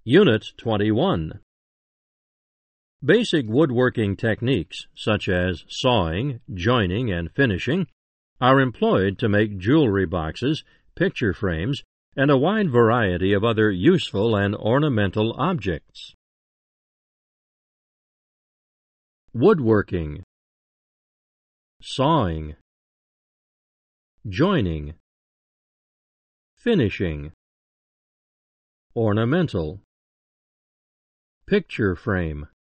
Unit 21. Basic woodworking techniques, such as sawing, joining, and finishing, are employed to make jewelry boxes, picture frames, and a wide variety of other useful and ornamental objects. Woodworking, sawing, joining, finishing, ornamental, picture frame.